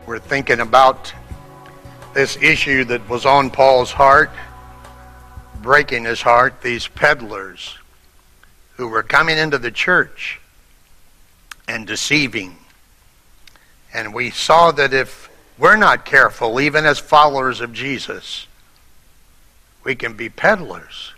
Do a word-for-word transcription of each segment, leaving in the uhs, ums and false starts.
We're thinking about this issue that was on Paul's heart, breaking his heart, these peddlers who were coming into the church and deceiving. And we saw that if we're not careful, even as followers of Jesus, we can be peddlers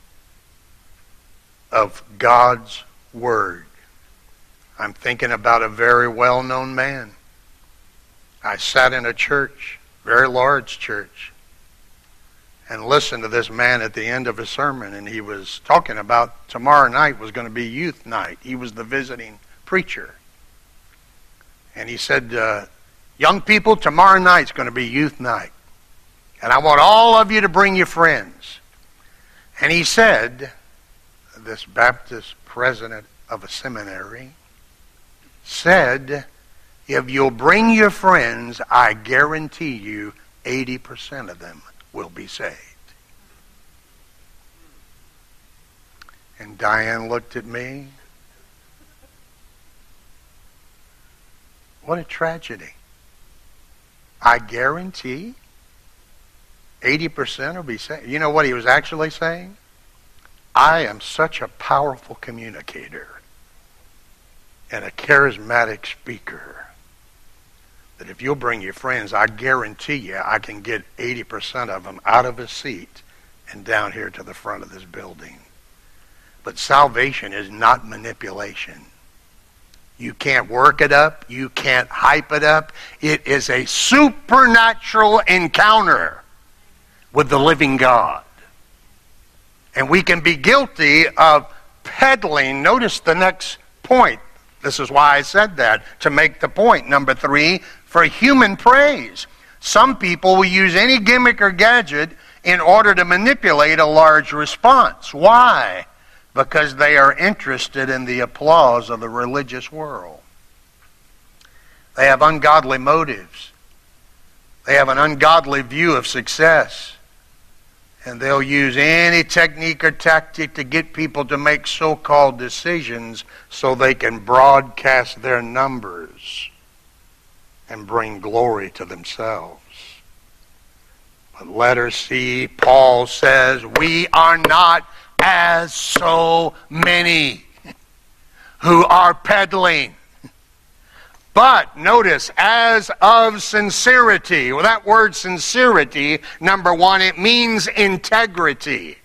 of God's Word. I'm thinking about a very well-known man. I sat in a church, very large church, and listened to this man at the end of a sermon, and he was talking about tomorrow night was going to be youth night. He was the visiting preacher. And he said, uh, young people, tomorrow night's going to be youth night. And I want all of you to bring your friends. And he said, this Baptist president of a seminary said, if you'll bring your friends, I guarantee you eighty percent of them will be saved. And Diane looked at me. What a tragedy. I guarantee eighty percent will be saved. You know what he was actually saying? I am such a powerful communicator and a charismatic speaker that if you'll bring your friends, I guarantee you I can get eighty percent of them out of a seat and down here to the front of this building. But salvation is not manipulation. You can't work it up. You can't hype it up. It is a supernatural encounter with the living God. And we can be guilty of peddling. Notice the next point. This is why I said that, to make the point. Number three, for human praise. Some people will use any gimmick or gadget in order to manipulate a large response. Why? Because they are interested in the applause of the religious world. They have ungodly motives. They have an ungodly view of success. And they'll use any technique or tactic to get people to make so-called decisions so they can broadcast their numbers and bring glory to themselves. But letter C, Paul says, we are not as so many who are peddling. But notice, as of sincerity. Well, that word sincerity, number one, it means integrity.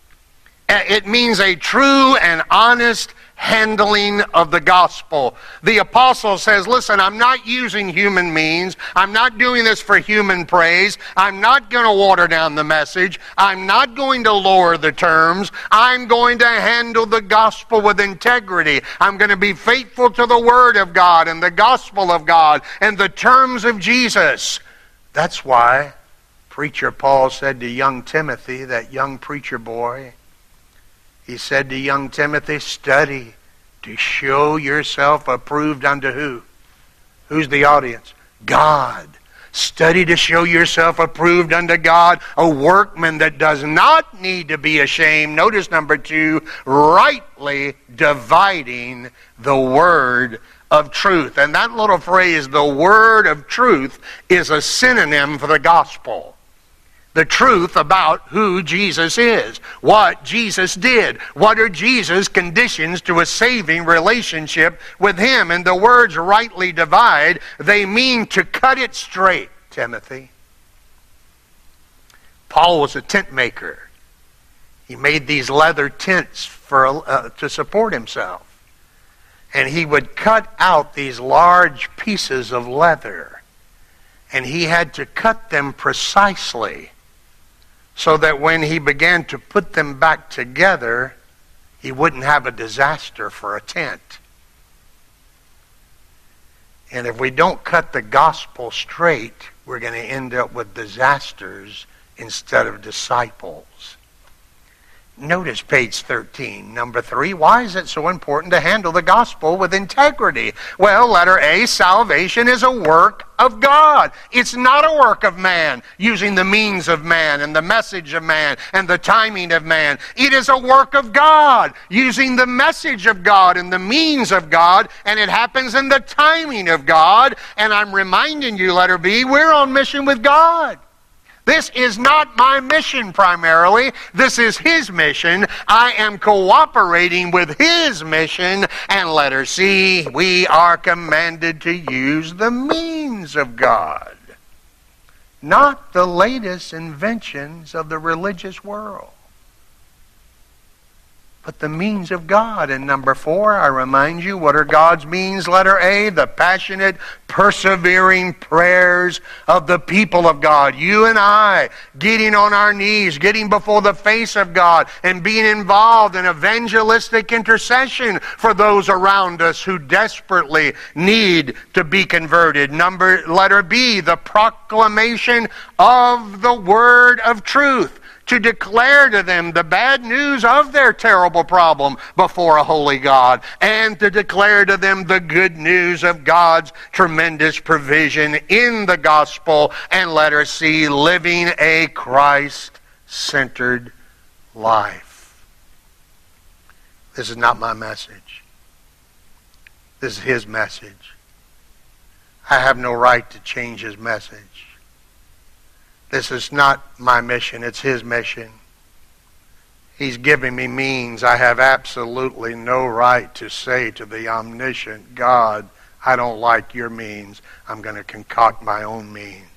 It means a true and honest handling of the gospel. The apostle says, listen, I'm not using human means. I'm not doing this for human praise. I'm not going to water down the message. I'm not going to lower the terms. I'm going to handle the gospel with integrity. I'm going to be faithful to the word of God and the gospel of God and the terms of Jesus. That's why preacher Paul said to young Timothy, that young preacher boy, he said to young Timothy, study to show yourself approved unto who? Who's the audience? God. Study to show yourself approved unto God, a workman that does not need to be ashamed. Notice number two, rightly dividing the word of truth. And that little phrase, the word of truth, is a synonym for the gospel. The truth about who Jesus is, what Jesus did, what are Jesus' conditions to a saving relationship with Him. And the words rightly divide, they mean to cut it straight, Timothy. Paul was a tent maker. He made these leather tents for uh, to support himself. And he would cut out these large pieces of leather. And he had to cut them precisely, so that when he began to put them back together, he wouldn't have a disaster for a tent. And if we don't cut the gospel straight, we're going to end up with disasters instead of disciples. Notice page thirteen, number three. Why is it so important to handle the gospel with integrity? Well, letter A, salvation is a work of God. It's not a work of man, using the means of man and the message of man and the timing of man. It is a work of God, using the message of God and the means of God, and it happens in the timing of God. And I'm reminding you, letter B, we're on mission with God. This is not my mission primarily. This is His mission. I am cooperating with His mission. And letter C, we are commanded to use the means of God, not the latest inventions of the religious world, but the means of God. And number four, I remind you, what are God's means? Letter A, the passionate, persevering prayers of the people of God. You and I getting on our knees, getting before the face of God, and being involved in evangelistic intercession for those around us who desperately need to be converted. Number letter B, the proclamation of the word of truth, to declare to them the bad news of their terrible problem before a holy God, and to declare to them the good news of God's tremendous provision in the gospel. And letter C, living a Christ-centered life. This is not my message. This is His message. I have no right to change His message. This is not my mission, it's His mission. He's giving me means. I have absolutely no right to say to the omniscient God, I don't like your means. I'm going to concoct my own means.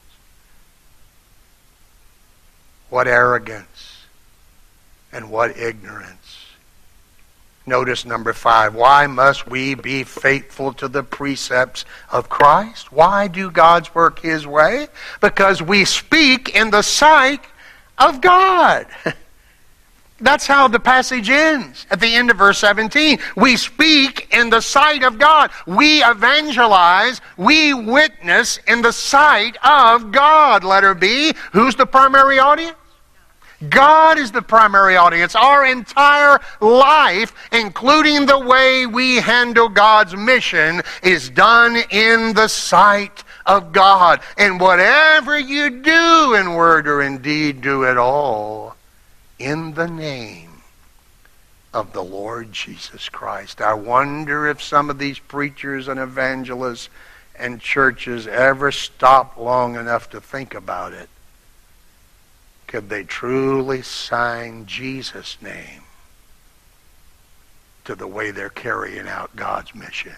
What arrogance and what ignorance. Notice number five. Why must we be faithful to the precepts of Christ? Why do God's work His way? Because we speak in the sight of God. That's how the passage ends at the end of verse seventeen. We speak in the sight of God. We evangelize. We witness in the sight of God. Letter B. Who's the primary audience? God is the primary audience. Our entire life, including the way we handle God's mission, is done in the sight of God. And whatever you do in word or in deed, do it all in the name of the Lord Jesus Christ. I wonder if some of these preachers and evangelists and churches ever stop long enough to think about it. Could they truly sign Jesus' name to the way they're carrying out God's mission?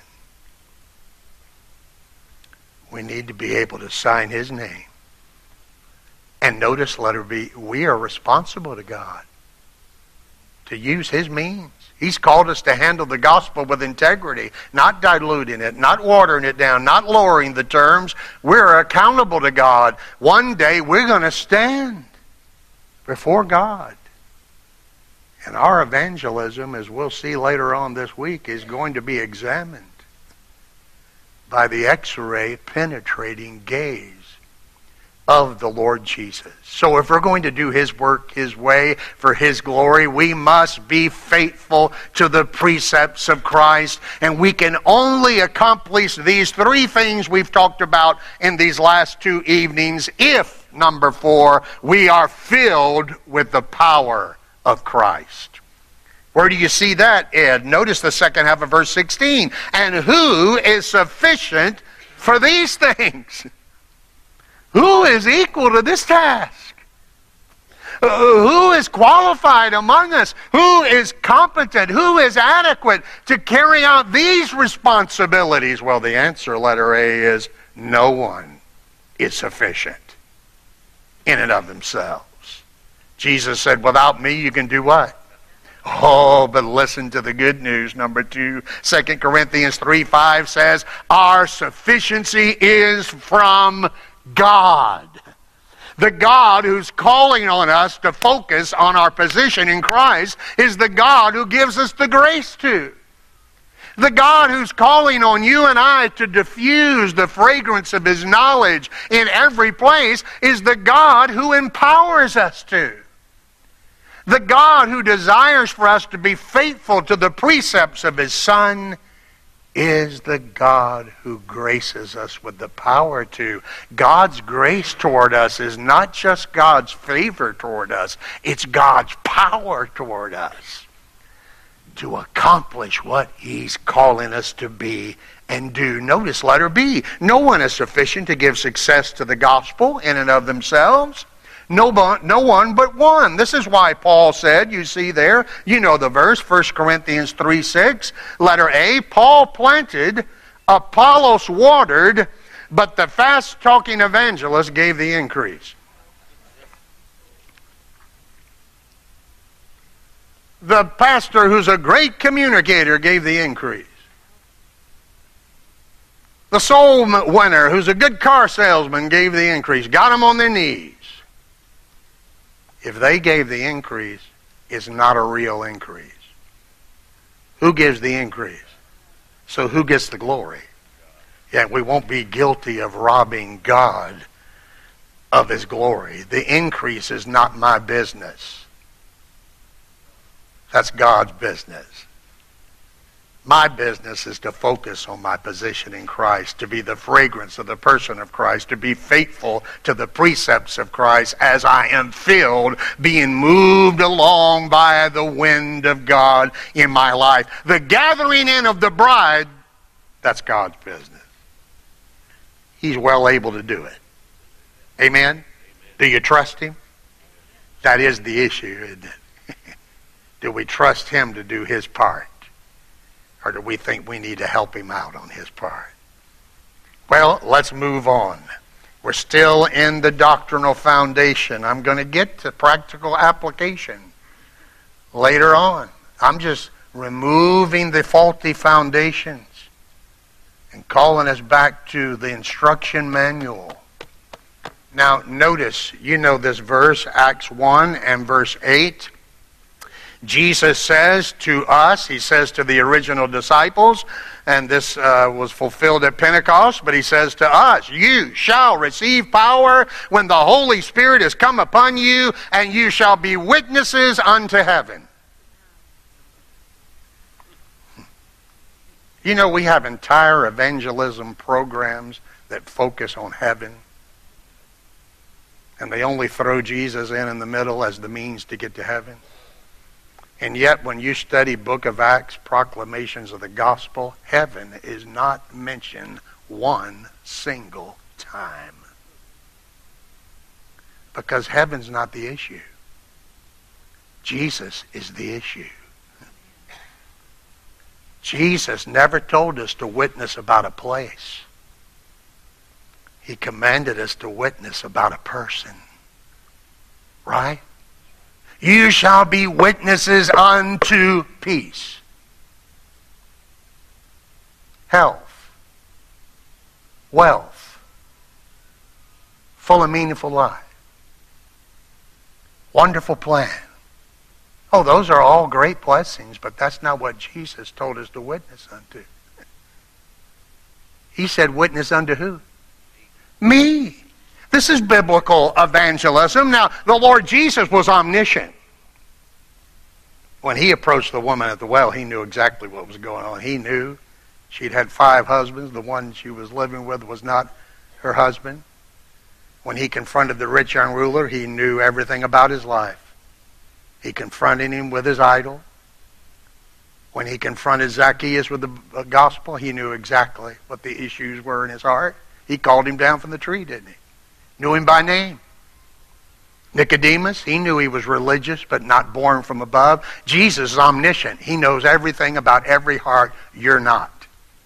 We need to be able to sign His name. And notice, letter B, we are responsible to God to use His means. He's called us to handle the gospel with integrity, not diluting it, not watering it down, not lowering the terms. We're accountable to God. One day we're going to stand before God. And our evangelism, as we'll see later on this week, is going to be examined by the X-ray penetrating gaze of the Lord Jesus. So if we're going to do His work His way for His glory, we must be faithful to the precepts of Christ. And we can only accomplish these three things we've talked about in these last two evenings if, number four, we are filled with the power of Christ. Where do you see that, Ed? Notice the second half of verse sixteen. And who is sufficient for these things? Who is equal to this task? Uh, who is qualified among us? Who is competent? Who is adequate to carry out these responsibilities? Well, the answer, letter A, is no one is sufficient in and of themselves. Jesus said, without me you can do what? Oh, but listen to the good news. Number two, Second Corinthians three five says, our sufficiency is from God. The God who's calling on us to focus on our position in Christ is the God who gives us the grace to. The God who's calling on you and I to diffuse the fragrance of His knowledge in every place is the God who empowers us to. The God who desires for us to be faithful to the precepts of His Son is the God who graces us with the power to. God's grace toward us is not just God's favor toward us. It's God's power toward us to accomplish what He's calling us to be and do. Notice letter B. No one is sufficient to give success to the gospel in and of themselves. No, no one but one. This is why Paul said, you see there, you know the verse, First Corinthians three six, letter A, Paul planted, Apollos watered, but the fast-talking evangelist gave the increase. The pastor who's a great communicator gave the increase. The soul winner who's a good car salesman gave the increase. Got them on their knees. If they gave the increase, it's not a real increase. Who gives the increase? So who gets the glory? Yet we won't be guilty of robbing God of His glory. The increase is not my business. That's God's business. My business is to focus on my position in Christ, to be the fragrance of the person of Christ, to be faithful to the precepts of Christ as I am filled, being moved along by the wind of God in my life. The gathering in of the bride, that's God's business. He's well able to do it. Amen? Amen. Do you trust Him? That is the issue, isn't it? Do we trust Him to do His part? Or do we think we need to help Him out on His part? Well, let's move on. We're still in the doctrinal foundation. I'm going to get to practical application later on. I'm just removing the faulty foundations and calling us back to the instruction manual. Now, notice, you know this verse, Acts one and verse eight. Jesus says to us, He says to the original disciples, and this uh, was fulfilled at Pentecost, but He says to us, you shall receive power when the Holy Spirit has come upon you, and you shall be witnesses unto heaven. You know, we have entire evangelism programs that focus on heaven, and they only throw Jesus in in the middle as the means to get to heaven. And yet, when you study Book of Acts, proclamations of the gospel, heaven is not mentioned one single time. Because heaven's not the issue. Jesus is the issue. Jesus never told us to witness about a place. He commanded us to witness about a person. Right? You shall be witnesses unto peace, health, wealth, full and meaningful life, wonderful plan. Oh, those are all great blessings, but that's not what Jesus told us to witness unto. He said, witness unto who? Me. This is biblical evangelism. Now, the Lord Jesus was omniscient. When He approached the woman at the well, He knew exactly what was going on. He knew she'd had five husbands. The one she was living with was not her husband. When He confronted the rich young ruler, He knew everything about his life. He confronted him with his idol. When He confronted Zacchaeus with the gospel, He knew exactly what the issues were in his heart. He called him down from the tree, didn't He? Knew him by name. Nicodemus, he knew he was religious but not born from above. Jesus is omniscient. He knows everything about every heart. You're not.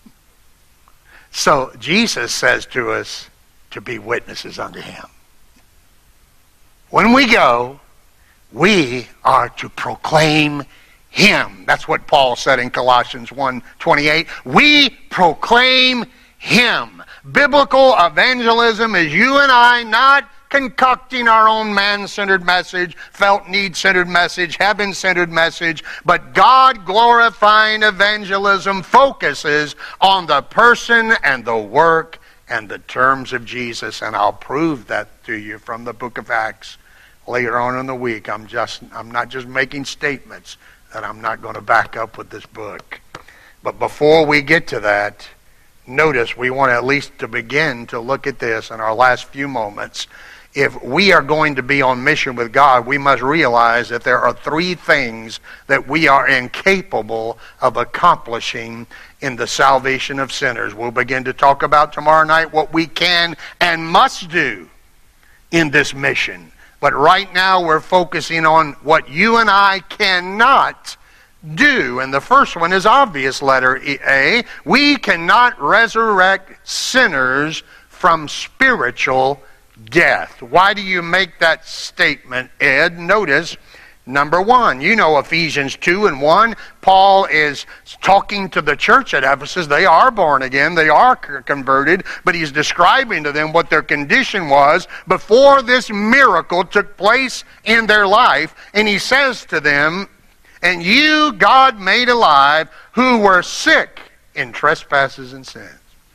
So Jesus says to us to be witnesses unto Him. When we go, we are to proclaim Him. That's what Paul said in Colossians one twenty-eight. We proclaim Him. Biblical evangelism is you and I not concocting our own man-centered message, felt need-centered message, heaven-centered message, but God-glorifying evangelism focuses on the person and the work and the terms of Jesus, and I'll prove that to you from the book of Acts later on in the week. I'm just I'm not just making statements that I'm not going to back up with this book. But before we get to that, notice we want at least to begin to look at this in our last few moments. If we are going to be on mission with God, we must realize that there are three things that we are incapable of accomplishing in the salvation of sinners. We'll begin to talk about tomorrow night what we can and must do in this mission. But right now we're focusing on what you and I cannot do. And the first one is obvious, letter A. We cannot resurrect sinners from spiritual death. Why do you make that statement, Ed? Notice, number one, you know Ephesians two and one. Paul is talking to the church at Ephesus. They are born again. They are converted. But he's describing to them what their condition was before this miracle took place in their life. And he says to them, and you God made alive who were sick in trespasses and sins.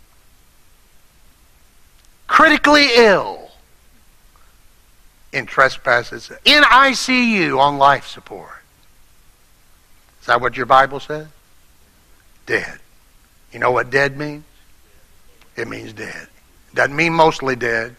Critically ill in trespasses, in I C U on life support. Is that what your Bible says? Dead. You know what dead means? It means dead. Doesn't mean mostly dead.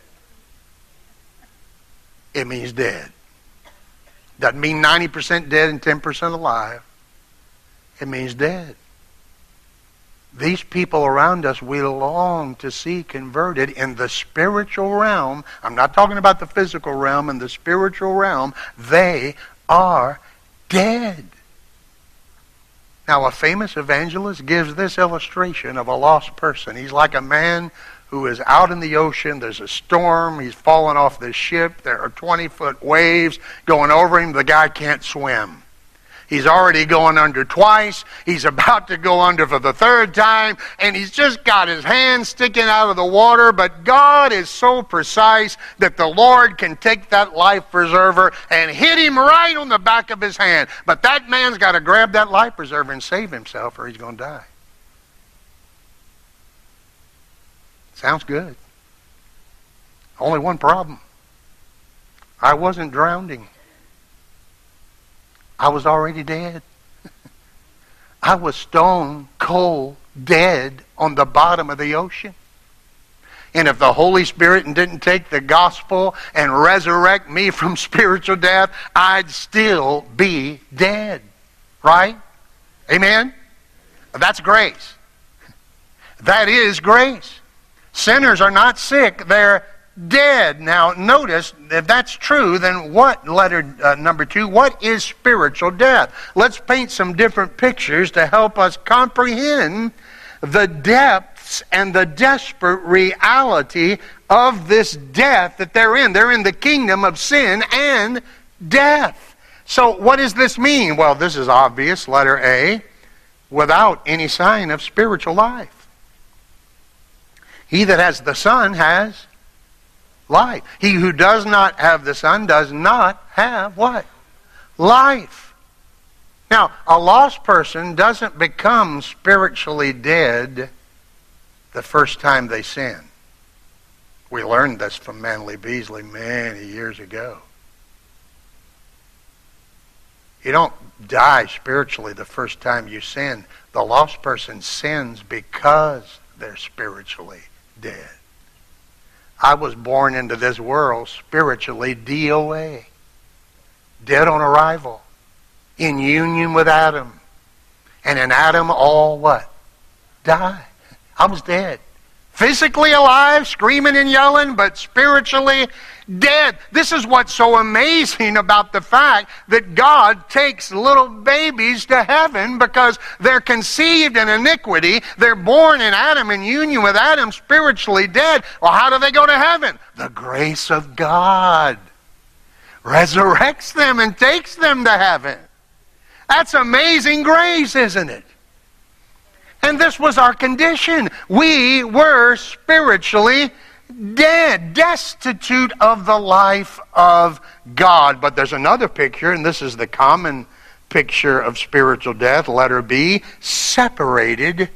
It means dead. Doesn't mean ninety percent dead and ten percent alive. It means dead. These people around us we long to see converted in the spiritual realm. I'm not talking about the physical realm. In the spiritual realm, they are dead. Now, a famous evangelist gives this illustration of a lost person. He's like a man who is out in the ocean. There's a storm. He's fallen off the ship. There are twenty-foot waves going over him. The guy can't swim. He's already going under twice. He's about to go under for the third time. And he's just got his hand sticking out of the water. But God is so precise that the Lord can take that life preserver and hit him right on the back of his hand. But that man's got to grab that life preserver and save himself or he's going to die. Sounds good. Only one problem. I wasn't drowning. I was already dead. I was stone cold dead on the bottom of the ocean. And if the Holy Spirit didn't take the gospel and resurrect me from spiritual death, I'd still be dead. Right? Amen? That's grace. That is grace. Sinners are not sick, they're dead. Now, notice, if that's true, then what, letter uh, number two, what is spiritual death? Let's paint some different pictures to help us comprehend the depths and the desperate reality of this death that they're in. They're in the kingdom of sin and death. So, what does this mean? Well, this is obvious, letter A, without any sign of spiritual life. He that has the Son has life. He who does not have the Son does not have what? Life. Now, a lost person doesn't become spiritually dead the first time they sin. We learned this from Manly Beasley many years ago. You don't die spiritually the first time you sin. The lost person sins because they're spiritually dead. I was born into this world spiritually D O A. Dead on arrival. In union with Adam. And in Adam all what? Die. I was dead. Physically alive, screaming and yelling, but spiritually dead. This is what's so amazing about the fact that God takes little babies to heaven because they're conceived in iniquity. They're born in Adam, in union with Adam, spiritually dead. Well, how do they go to heaven? The grace of God resurrects them and takes them to heaven. That's amazing grace, isn't it? And this was our condition. We were spiritually dead, destitute of the life of God. But there's another picture, and this is the common picture of spiritual death, letter B, separated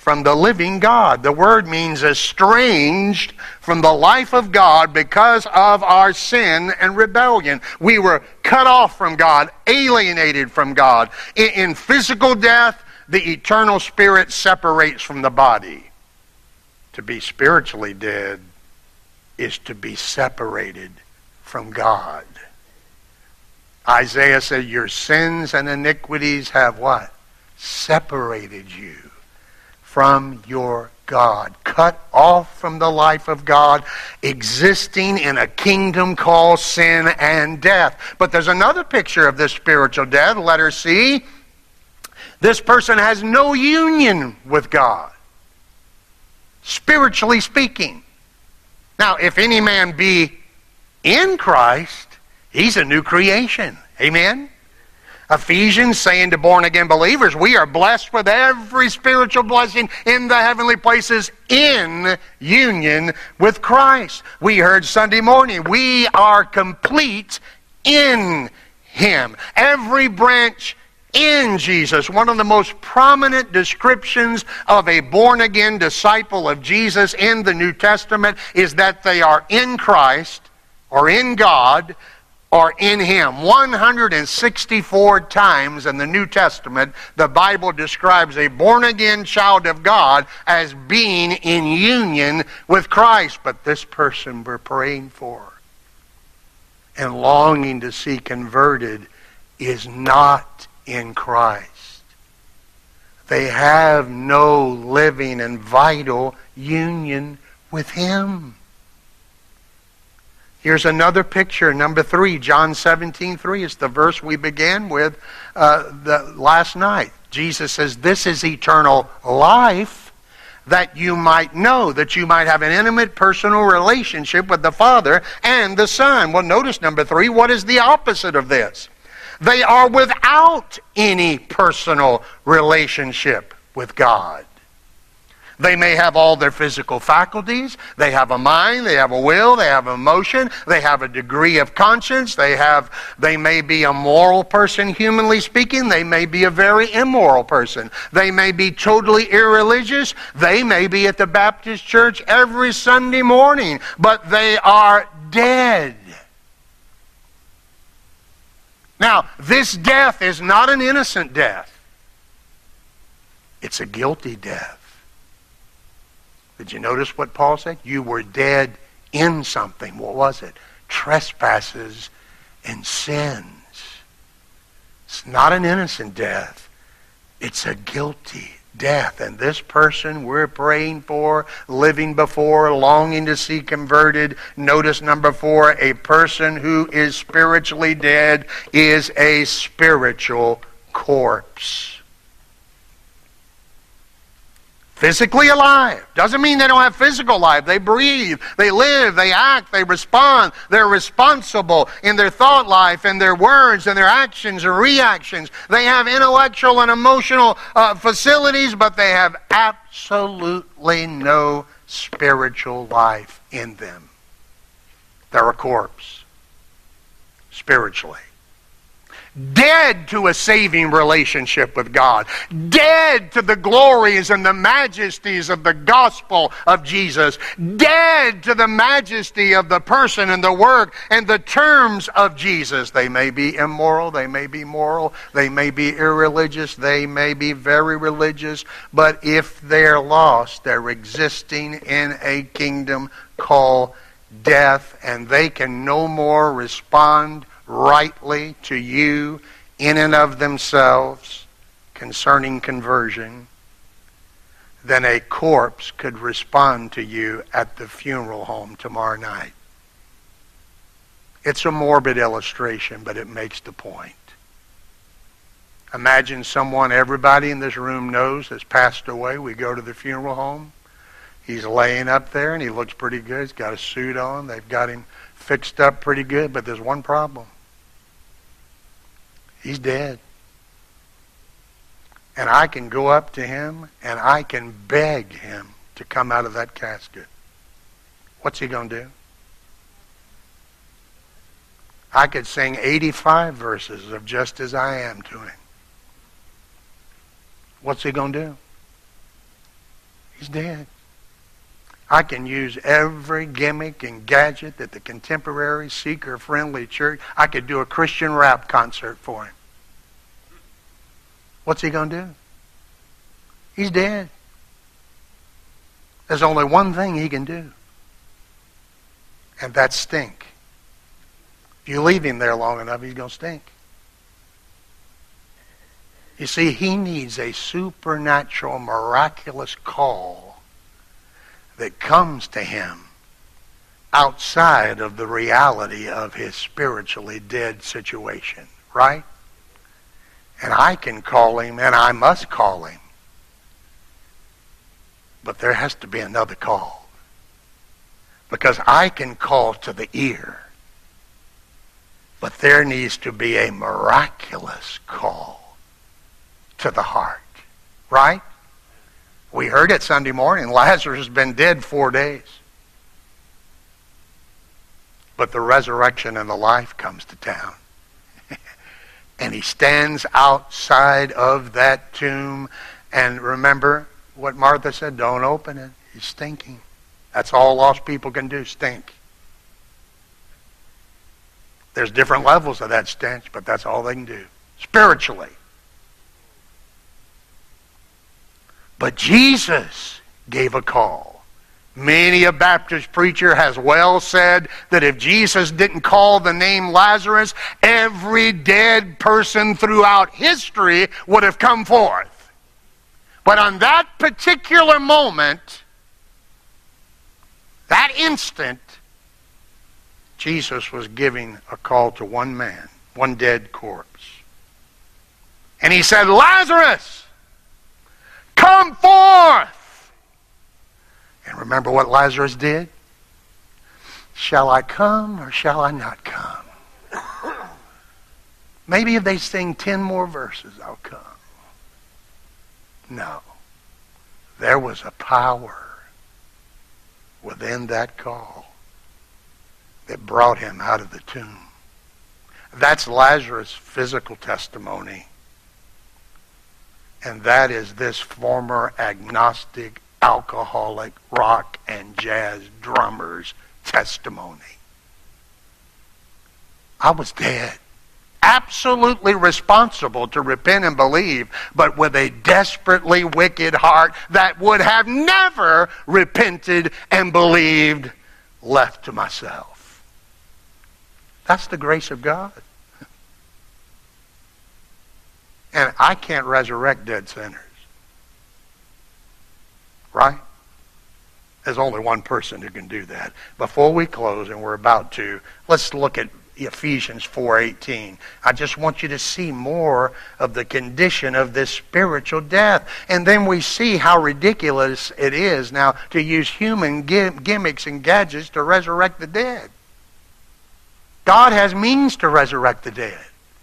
from the living God. The word means estranged from the life of God because of our sin and rebellion. We were cut off from God, alienated from God. In, in physical death, the eternal spirit separates from the body. To be spiritually dead is to be separated from God. Isaiah said, your sins and iniquities have what? Separated you from your God. Cut off from the life of God, existing in a kingdom called sin and death. But there's another picture of this spiritual death. Letter C. This person has no union with God, spiritually speaking. Now, if any man be in Christ, he's a new creation. Amen? Ephesians saying to born-again believers, we are blessed with every spiritual blessing in the heavenly places in union with Christ. We heard Sunday morning, we are complete in Him. Every branch in Jesus. One of the most prominent descriptions of a born-again disciple of Jesus in the New Testament is that they are in Christ, or in God, or in Him. one hundred sixty-four times in the New Testament, the Bible describes a born-again child of God as being in union with Christ. But this person we're praying for and longing to see converted is not in Christ. They have no living and vital union with Him. Here's another picture, number three, John seventeen three. It's the verse we began with uh, the, last night. Jesus says, this is eternal life, that you might know, that you might have an intimate personal relationship with the Father and the Son. Well, notice number three, what is the opposite of this? They are without any personal relationship with God. They may have all their physical faculties. They have a mind. They have a will. They have emotion. They have a degree of conscience. They have. They may be a moral person, humanly speaking. They may be a very immoral person. They may be totally irreligious. They may be at the Baptist church every Sunday morning, but they are dead. Now, this death is not an innocent death. It's a guilty death. Did you notice what Paul said? You were dead in something. What was it? Trespasses and sins. It's not an innocent death. It's a guilty death. And this person we're praying for, living before, longing to see converted. Notice number four, a person who is spiritually dead is a spiritual corpse. Physically alive. Doesn't mean they don't have physical life. They breathe, they live, they act, they respond. They're responsible in their thought life and their words and their actions and reactions. They have intellectual and emotional uh, facilities, but they have absolutely no spiritual life in them. They're a corpse, spiritually. Dead to a saving relationship with God. Dead to the glories and the majesties of the gospel of Jesus. Dead to the majesty of the person and the work and the terms of Jesus. They may be immoral, they may be moral, they may be irreligious, they may be very religious, but if they're lost, they're existing in a kingdom called death, and they can no more respond rightly to you in and of themselves concerning conversion than a corpse could respond to you at the funeral home tomorrow night. It's a morbid illustration, but it makes the point. Imagine someone everybody in this room knows has passed away. We go to the funeral home. He's laying up there and he looks pretty good. He's got a suit on. They've got him fixed up pretty good, but there's one problem. He's dead. And I can go up to him and I can beg him to come out of that casket. What's he going to do? I could sing eighty-five verses of Just As I Am to him. What's he going to do? He's dead. I can use every gimmick and gadget that the contemporary seeker-friendly church. I could do a Christian rap concert for him. What's he going to do? He's dead. There's only one thing he can do. And that's stink. If you leave him there long enough, he's going to stink. You see, he needs a supernatural, miraculous call that comes to him outside of the reality of his spiritually dead situation, right? And I can call him, and I must call him. But there has to be another call. Because I can call to the ear. But there needs to be a miraculous call to the heart. Right? We heard it Sunday morning. Lazarus has been dead four days. But the resurrection and the life comes to town. And he stands outside of that tomb. And remember what Martha said, don't open it. He's stinking. That's all lost people can do, stink. There's different levels of that stench, but that's all they can do. Spiritually. But Jesus gave a call. Many a Baptist preacher has well said that if Jesus didn't call the name Lazarus, every dead person throughout history would have come forth. But on that particular moment, that instant, Jesus was giving a call to one man, one dead corpse. And he said, Lazarus, come forth! And remember what Lazarus did? Shall I come or shall I not come? Maybe if they sing ten more verses, I'll come. No. There was a power within that call that brought him out of the tomb. That's Lazarus' physical testimony. And that is this former agnostic, alcoholic, rock and jazz drummer's testimony. I was dead. Absolutely responsible to repent and believe, but with a desperately wicked heart that would have never repented and believed, left to myself. That's the grace of God. And I can't resurrect dead sinners. Right? There's only one person who can do that. Before we close, and we're about to, let's look at Ephesians four eighteen. I just want you to see more of the condition of this spiritual death. And then we see how ridiculous it is now to use human gimmicks and gadgets to resurrect the dead. God has means to resurrect the dead.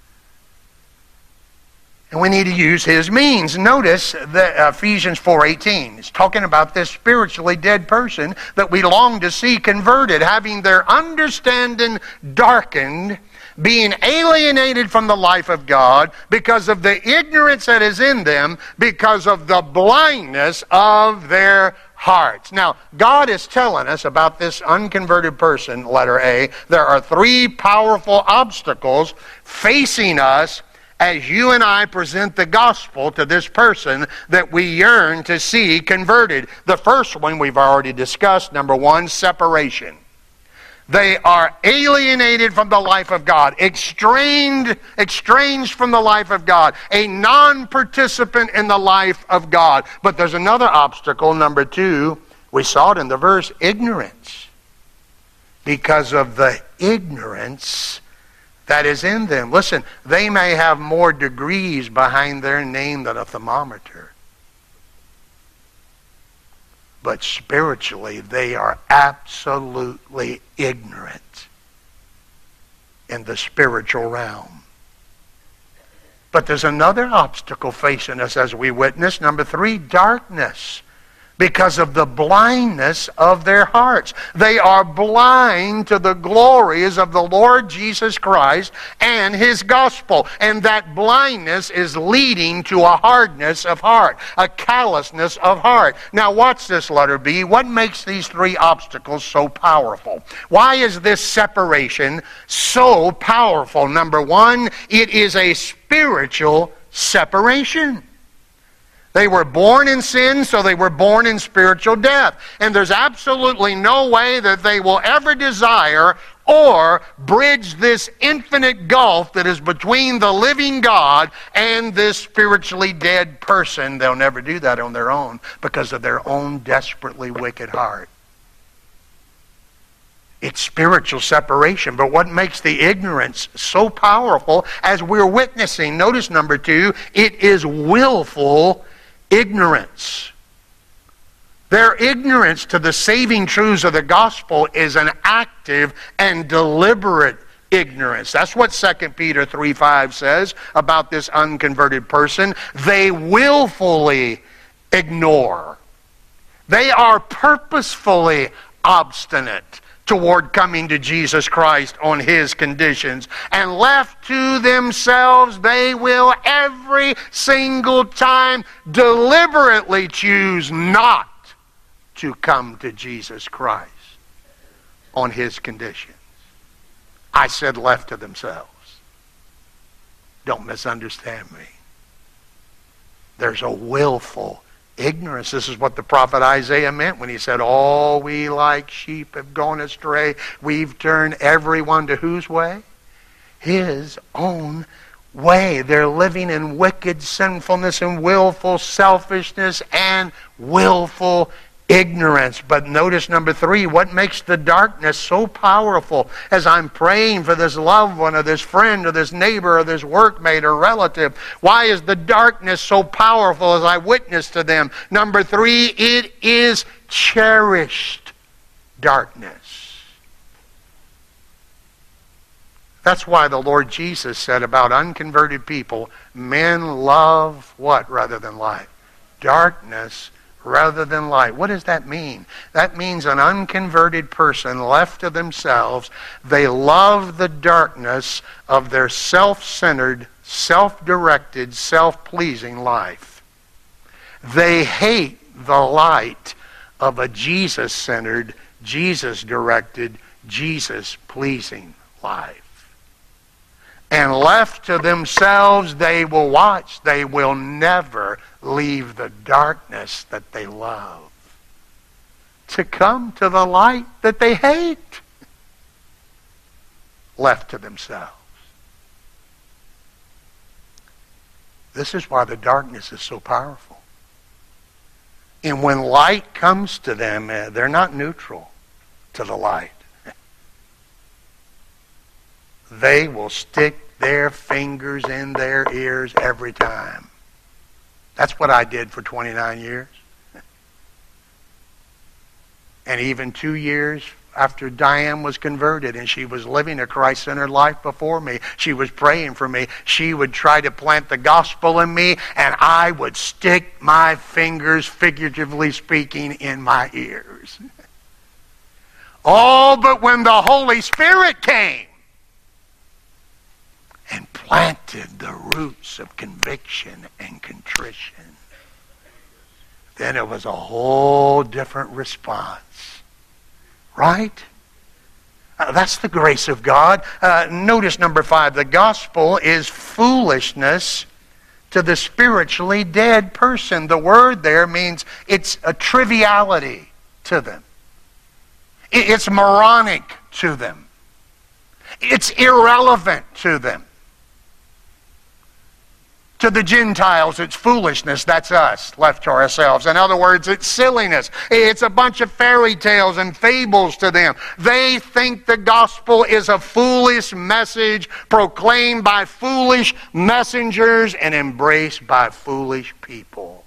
And we need to use His means. Notice that Ephesians four eighteen is talking about this spiritually dead person that we long to see converted, having their understanding darkened, being alienated from the life of God because of the ignorance that is in them, because of the blindness of their hearts. Now, God is telling us about this unconverted person, letter A. There are three powerful obstacles facing us as you and I present the gospel to this person that we yearn to see converted. The first one we've already discussed. Number one, separation. They are alienated from the life of God, estranged, estranged from the life of God, a non-participant in the life of God. But there's another obstacle, number two. We saw it in the verse, ignorance. Because of the ignorance that is in them. Listen, they may have more degrees behind their name than a thermometer. But spiritually, they are absolutely ignorant in the spiritual realm. But there's another obstacle facing us as we witness. Number three, darkness. because of the blindness of their hearts. They are blind to the glories of the Lord Jesus Christ and His gospel. And that blindness is leading to a hardness of heart, a callousness of heart. Now watch this, letter B. What makes these three obstacles so powerful? Why is this separation so powerful? Number one, it is a spiritual separation. They were born in sin, so they were born in spiritual death. And there's absolutely no way that they will ever desire or bridge this infinite gulf that is between the living God and this spiritually dead person. They'll never do that on their own because of their own desperately wicked heart. It's spiritual separation. But what makes the ignorance so powerful as we're witnessing? Notice number two, it is willful ignorance. Their ignorance to the saving truths of the gospel is an active and deliberate ignorance. That's what Second Peter three five says about this unconverted person. They willfully ignore. They are purposefully obstinate toward coming to Jesus Christ on His conditions. And left to themselves, they will every single time deliberately choose not to come to Jesus Christ on His conditions. I said left to themselves. Don't misunderstand me. There's a willful ignorance. This is what the prophet Isaiah meant when he said, all we like sheep have gone astray. We've turned everyone to whose way? His own way. They're living in wicked sinfulness and willful selfishness and willful ignorance. But notice number three, what makes the darkness so powerful as I'm praying for this loved one or this friend or this neighbor or this workmate or relative? Why is the darkness so powerful as I witness to them? Number three, it is cherished darkness. That's why the Lord Jesus said about unconverted people, men love what rather than light? Darkness rather than light. What does that mean? That means an unconverted person left to themselves, they love the darkness of their self-centered, self-directed, self-pleasing life. They hate the light of a Jesus-centered, Jesus-directed, Jesus-pleasing life. And left to themselves, they will watch. They will never leave the darkness that they love to come to the light that they hate. Left to themselves. This is why the darkness is so powerful. And when light comes to them, uh, they're not neutral to the light. They will stick their fingers in their ears every time. That's what I did for twenty-nine years. And even two years after Diane was converted and she was living a Christ-centered life before me, she was praying for me. She would try to plant the gospel in me, and I would stick my fingers, figuratively speaking, in my ears. All but when the Holy Spirit came and planted the roots of conviction and contrition, then it was a whole different response. Right? Uh, that's the grace of God. Uh, notice number five, the gospel is foolishness to the spiritually dead person. The word there means it's a triviality to them. It's moronic to them. It's irrelevant to them. To the Gentiles, it's foolishness. That's us, left to ourselves. In other words, it's silliness. It's a bunch of fairy tales and fables to them. They think the gospel is a foolish message proclaimed by foolish messengers and embraced by foolish people.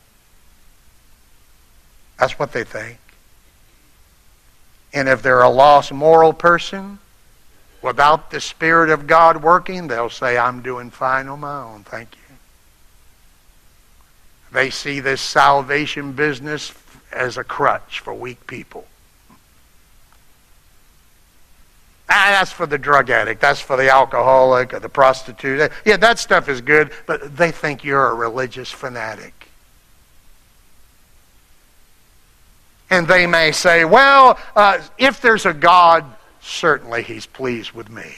That's what they think. And if they're a lost moral person, without the Spirit of God working, they'll say, I'm doing fine on my own, thank you. They see this salvation business as a crutch for weak people. Ah, that's for the drug addict. That's for the alcoholic or the prostitute. Yeah, that stuff is good, but they think you're a religious fanatic. And they may say, well, uh, if there's a God, certainly He's pleased with me.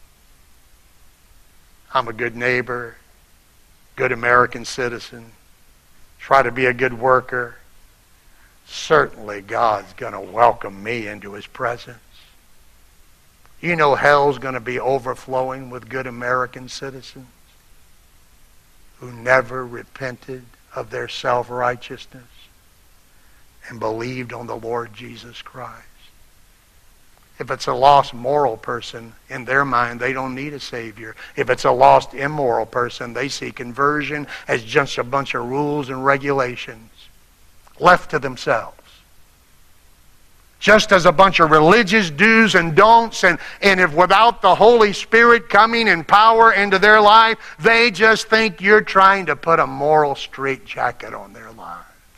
I'm a good neighbor, good American citizen, try to be a good worker. Certainly God's going to welcome me into His presence. You know hell's going to be overflowing with good American citizens who never repented of their self-righteousness and believed on the Lord Jesus Christ. If it's a lost moral person, in their mind, they don't need a Savior. If it's a lost immoral person, they see conversion as just a bunch of rules and regulations left to themselves. Just as a bunch of religious do's and don'ts, and, and if without the Holy Spirit coming in power into their life, they just think you're trying to put a moral straitjacket on their lives.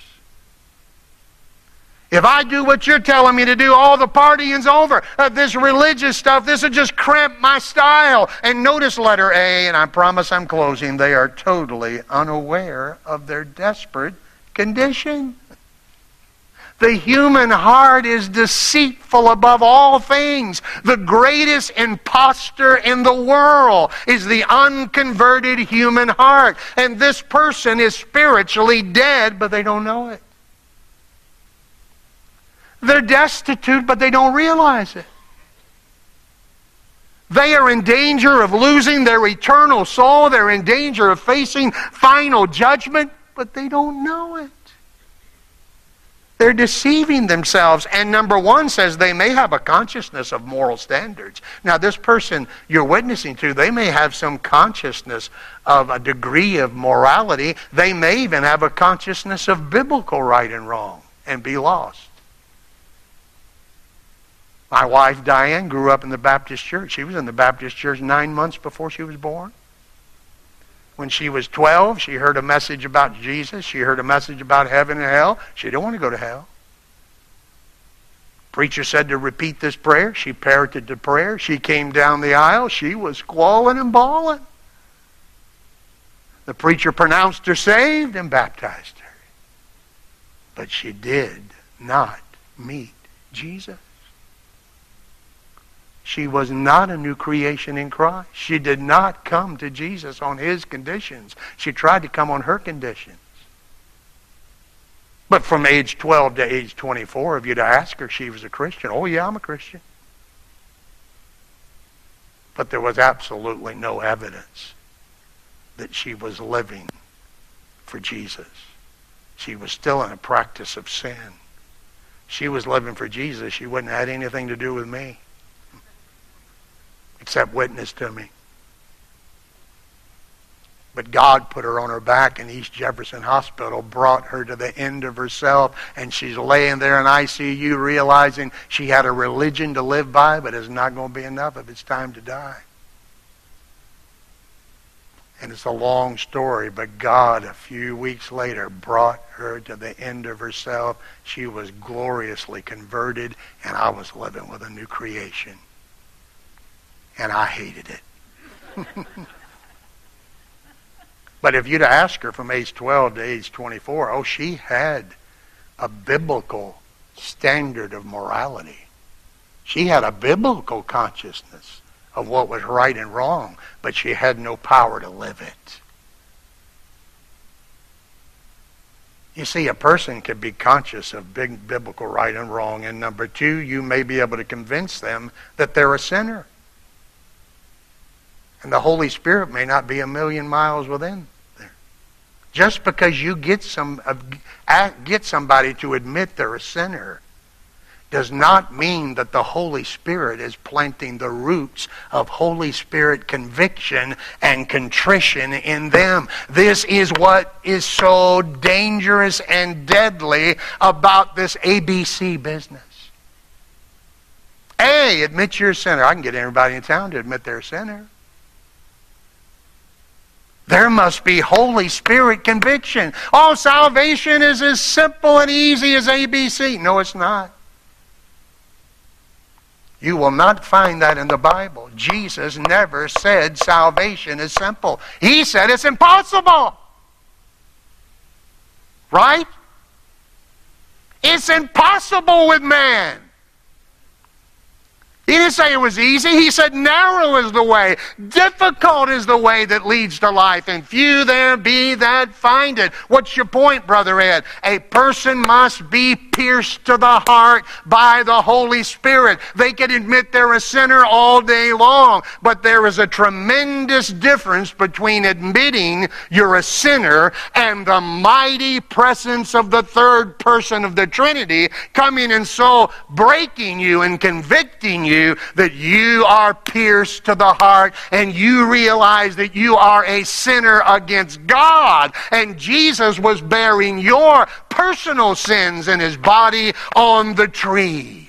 If I do what you're telling me to do, all the partying's over. Uh, this religious stuff, this will just cramp my style. And notice letter A, and I promise I'm closing, they are totally unaware of their desperate condition. The human heart is deceitful above all things. The greatest imposter in the world is the unconverted human heart. And this person is spiritually dead, but they don't know it. They're destitute, but they don't realize it. They are in danger of losing their eternal soul. They're in danger of facing final judgment, but they don't know it. They're deceiving themselves. And number one says they may have a consciousness of moral standards. Now, this person you're witnessing to, they may have some consciousness of a degree of morality. They may even have a consciousness of biblical right and wrong and be lost. My wife, Diane, grew up in the Baptist church. She was in the Baptist church nine months before she was born. When she was twelve, she heard a message about Jesus. She heard a message about heaven and hell. She didn't want to go to hell. Preacher said to repeat this prayer. She parroted the prayer. She came down the aisle. She was squalling and bawling. The preacher pronounced her saved and baptized her. But she did not meet Jesus. She was not a new creation in Christ. She did not come to Jesus on His conditions. She tried to come on her conditions. But from age twelve to age twenty-four, if you'd ask her, she was a Christian. Oh yeah, I'm a Christian. But there was absolutely no evidence that she was living for Jesus. She was still in a practice of sin. She was living for Jesus. She wouldn't have had anything to do with me, except witness to me. But God put her on her back in East Jefferson Hospital, brought her to the end of herself, and she's laying there in I C U realizing she had a religion to live by, but it's not going to be enough if it's time to die. And it's a long story, but God, a few weeks later, brought her to the end of herself. She was gloriously converted, and I was living with a new creation. And I hated it. But if you'd ask her from age twelve to age twenty-four, oh, she had a biblical standard of morality. She had a biblical consciousness of what was right and wrong, but she had no power to live it. You see, a person could be conscious of big biblical right and wrong, and number two, you may be able to convince them that they're a sinner. And the Holy Spirit may not be a million miles within there. Just because you get some uh, get somebody to admit they're a sinner does not mean that the Holy Spirit is planting the roots of Holy Spirit conviction and contrition in them. This is what is so dangerous and deadly about this A B C business. A, admit you're a sinner. I can get everybody in town to admit they're a sinner. There must be Holy Spirit conviction. Oh, salvation is as simple and easy as A B C. No, it's not. You will not find that in the Bible. Jesus never said salvation is simple. He said it's impossible. Right? It's impossible with man. He didn't say it was easy. He said narrow is the way. Difficult is the way that leads to life. And few there be that find it. What's your point, Brother Ed? A person must be pierced to the heart by the Holy Spirit. They can admit they're a sinner all day long. But there is a tremendous difference between admitting you're a sinner and the mighty presence of the third person of the Trinity coming and so breaking you and convicting you that you are pierced to the heart and you realize that you are a sinner against God. And Jesus was bearing your personal sins in his body on the tree.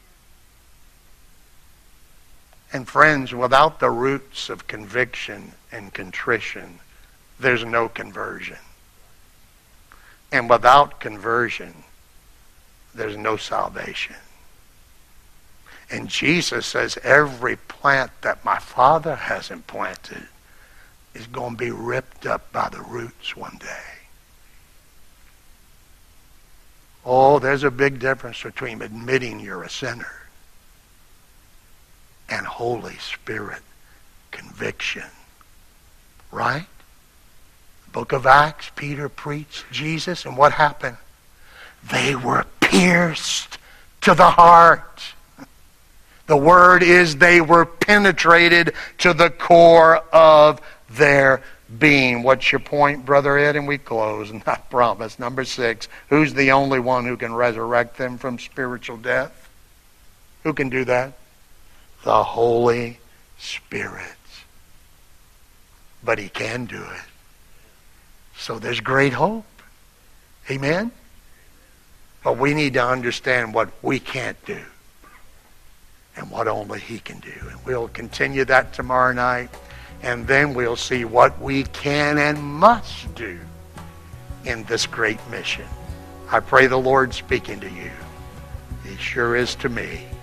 And friends, without the roots of conviction and contrition, there's no conversion. And without conversion, there's no salvation. And Jesus says every plant that my Father hasn't planted is going to be ripped up by the roots one day. Oh, there's a big difference between admitting you're a sinner and Holy Spirit conviction. Right? The book of Acts, Peter preached Jesus, and what happened? They were pierced to the heart. The word is they were penetrated to the core of their being. What's your point, Brother Ed? And we close, and I promise. Number six, who's the only one who can resurrect them from spiritual death? Who can do that? The Holy Spirit. But he can do it. So there's great hope. Amen? But we need to understand what we can't do and what only he can do. And we'll continue that tomorrow night. And then we'll see what we can and must do in this great mission. I pray the Lord speaking to you. He sure is to me.